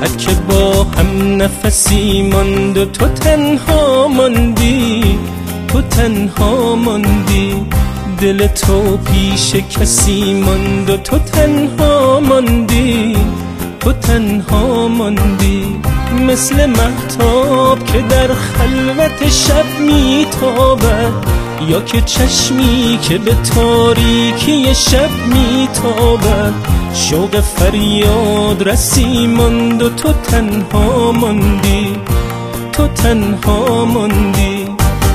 هر که با هم نفسی ماند و تو تنها ماندی، تو تنها ماندی. دل تو پیش کسی ماند و تو تنها ماندی، تو تنها ماندی. مثل مهتاب که در خلوت شب میتابد، یا که چشمی که به تاریکی شب میتابد. شوق فریاد رسی ماند و تو تنها ماندی، تو تنها ماندی.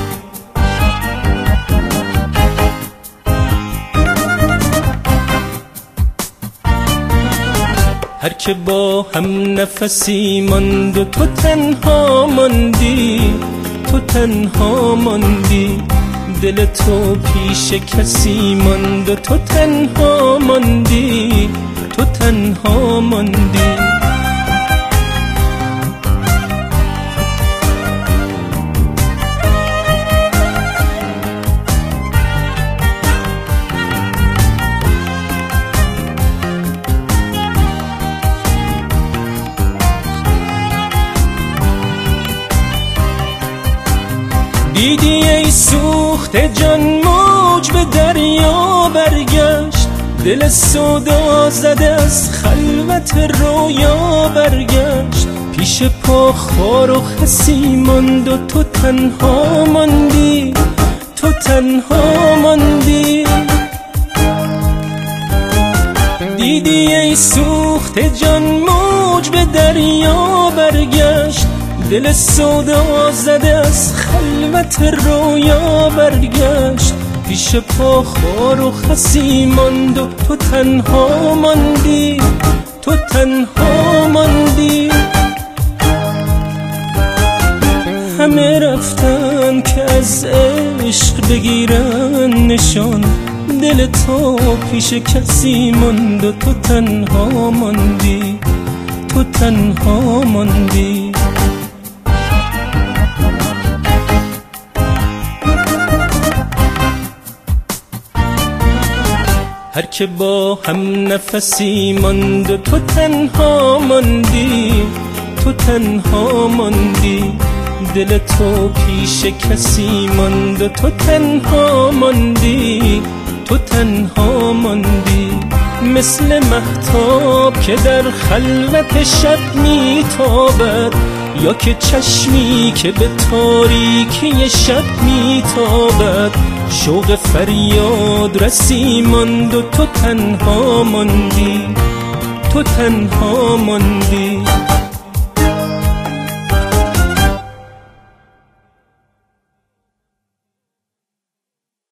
هر که با هم نفسی ماند و تو تنها ماندی، تو تنها ماندی. دل تو پیش کسی ماند و تو تنها ماندی، تو تنها ماندی. دیدی ای سوخته جان موج به دریا برگشت، دل سودا زده از خلوت رویا برگشت. پیش پا خار و خسی ماند و تو تنها ماندی، تو تنها ماندی. دیدی ای سوخته جان موج به دریا برگشت، دل سودا زده از خلوت رویا برگشت. پیش پا خار و خسی ماند و تو تنها ماندی، تو تنها ماندی. همه رفتن که از عشق بگیرن نشان، دل تو پیش کسی ماند و تو تنها ماندی، تو تنها ماندی. هر که با هم نفسی ماند و تو تنها ماندی، تو تنها ماندی. دل تو پیش کسی ماند و تو تنها ماندی، تو تنها ماندی. مثل مهتاب که در خلوت شب میتابد، یا که چشمی که به تاریکی شب میتابد. شوق فریاد رسی ماند و تو تنها ماندی، تو تنها ماندی.